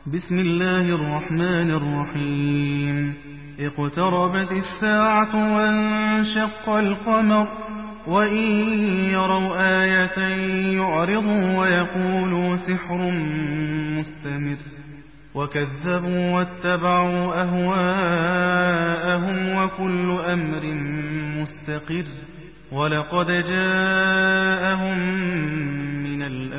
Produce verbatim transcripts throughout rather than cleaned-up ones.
بسم الله الرحمن الرحيم. اقتربت الساعة وانشق القمر وإن يروا آية يعرضوا ويقولوا سحر مستمر وكذبوا واتبعوا أهواءهم وكل أمر مستقر ولقد جاءهم من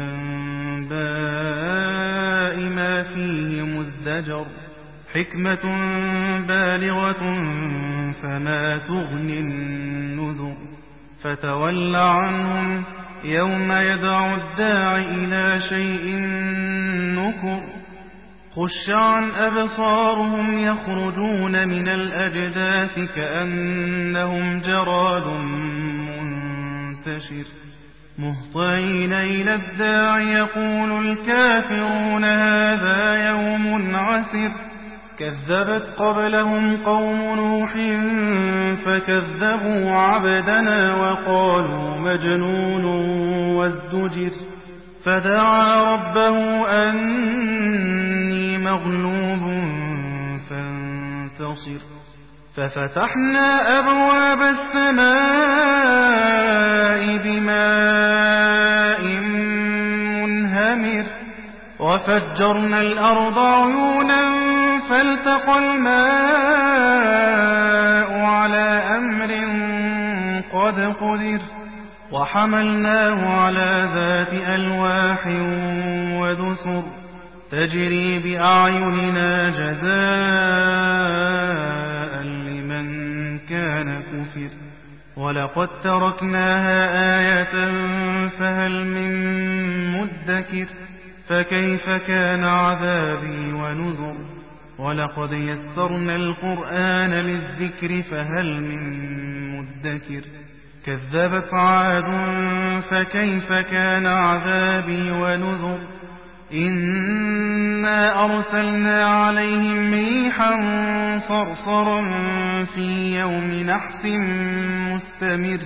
الأنباء ما فيه مزدجر حكمة بالغة فما تغني النذر فتول عنهم يوم يدعو الداع إلى شيء نكر خش عن أبصارهم يخرجون من الأجداث كأنهم جراد منتشر مهطعين إلى الداع يقول الكافرون هذا يوم عسر كذبت قبلهم قوم نوح فكذبوا عبدنا وقالوا مجنون وازدجر فدعا ربه أني مغلوب فانتصر ففتحنا أبواب السماء بماء منهمر وفجرنا الأرض عيونا فالتقى الماء على أمر قد قدر وحملناه على ذات ألواح ودسر تجري بأعيننا جزاء لمن كان كفر ولقد تركناها آية فهل من مدكر فكيف كان عذابي ونذر ولقد يسرنا القرآن للذكر فهل من مدكر كذبت عاد فكيف كان عذابي ونذر إنا أرسلنا عليهم ريحا صرصرا في يوم نحس مستمر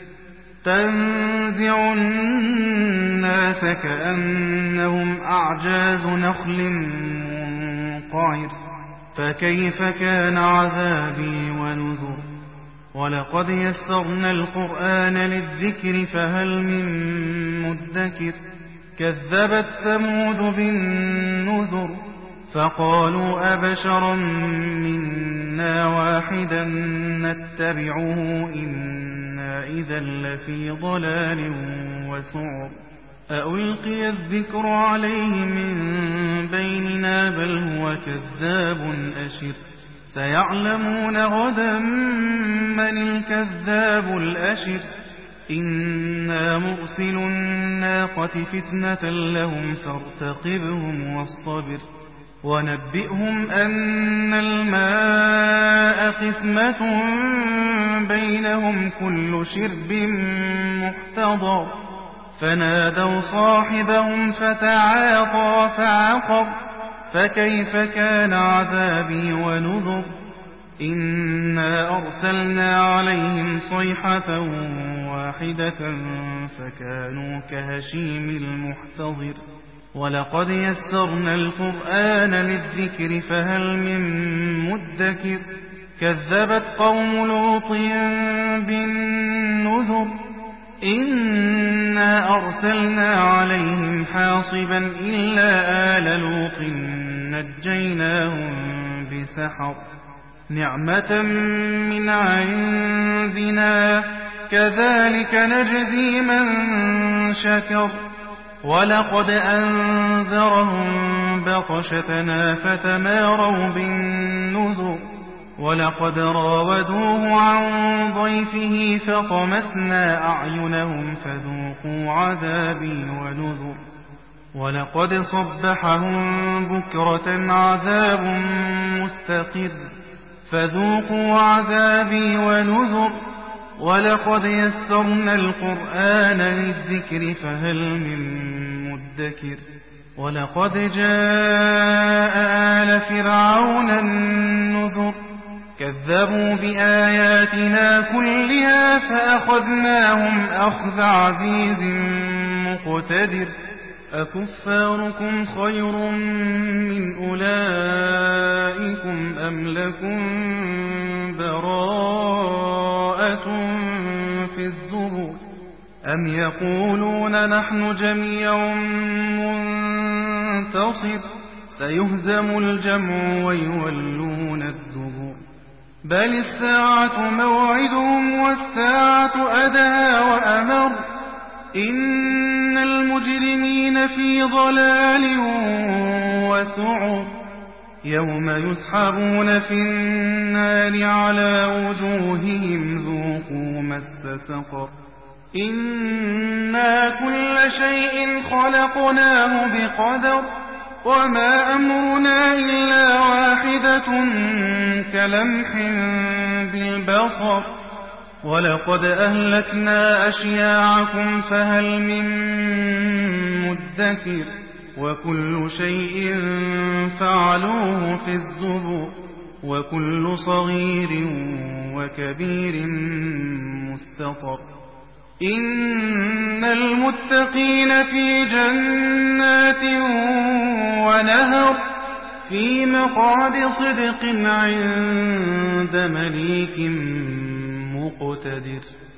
تنزع الناس كأنهم أعجاز نخل منقعر فكيف كان عذابي ونذر ولقد يسرنا القرآن للذكر فهل من مدكر كذبت ثمود بالنذر فقالوا أبشرا منا واحدا نتبعه إنا إذا لفي ضلال وسعر أألقي الذكر عليه من بيننا بل هو كذاب أشر سيعلمون غدا من الكذاب الأشر إنا مرسل الناقة فتنة لهم فارتقبهم واصطبر ونبئهم أن الماء قسمة بينهم كل شرب محتضر فنادوا صاحبهم فتعاطى فعقر فكيف كان عذابي ونذر إنا أرسلنا عليهم صيحة واحدة فكانوا كهشيم المحتضر ولقد يسرنا القرآن للذكر فهل من مدكر كذبت قوم لوط بالنذر إنا أرسلنا عليهم حاصبا إلا آل لوط نجيناهم بسحر نعمة من عندنا كذلك نجزي من شكر ولقد أنذرهم بطشتنا فتماروا بالنذر ولقد راودوه عن ضيفه فطمسنا أعينهم فذوقوا عذابي ونذر ولقد صبحهم بكرة عذاب مستقر فذوقوا عذابي ونذر ولقد يسرنا القرآن للذكر فهل من مدكر ولقد جاء آل فرعون النذر كذبوا بآياتنا كلها فأخذناهم أخذ عزيز مقتدر أكفاركم خير من أولئك أم يقولون نحن جميع منتصر سيهزم الجمع ويولون الدبر بل الساعة موعدهم والساعة أدهى وأمر إن المجرمين في ضلال وسعر يوم يسحبون في النار على وجوههم ذوقوا مس سقر إنا كل شيء خلقناه بقدر وما أمرنا إلا واحدة كلمح بالبصر ولقد أهلكنا أشياعكم فهل من مدكر وكل شيء فعلوه في الزبر وكل صغير وكبير مستطر إن المتقين في جنات ونهر في مقعد صدق عند مليك مقتدر.